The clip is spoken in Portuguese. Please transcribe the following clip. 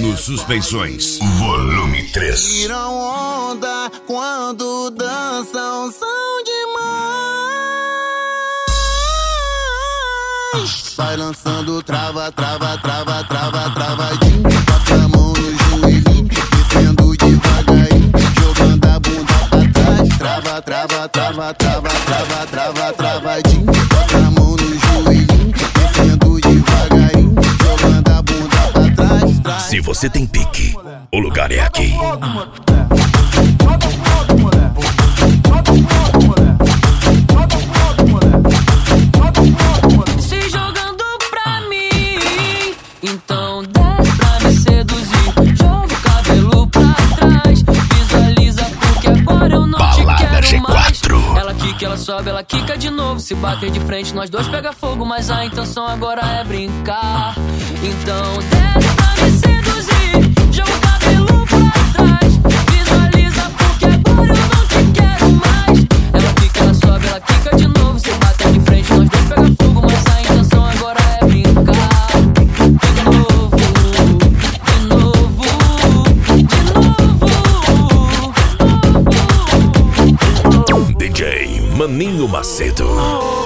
Rádio Suspensões, volume 3. Tiram onda quando dançam, são demais. Vai lançando trava, trava, trava, trava, travadinho. Bota a mão no joelhinho, descendo devagarinho, jogando a bunda pra trás. Trava, trava, trava, trava, trava, trava, travadinho. Bota a mão no joelhinho, descendo devagarinho, jogando a bunda pra trás. Se você tem pique, o lugar é aqui. Se jogando pra mim, então desce pra me seduzir. Joga o cabelo pra trás, visualiza porque agora eu não Balada te quero G4. mais. Ela quica, ela sobe, ela quica de novo. Se bater de frente, nós dois pega fogo, mas a intenção agora é brincar. Então desce pra me seduzir, joga o cabelo pra trás, visualiza porque agora eu não te quero mais. Ela quica, ela sobe, ela quica de novo. Se bater de frente, nós dois pega fogo, mas a intenção agora é brincar. De novo, de novo, de novo. DJ Maninho Macedo.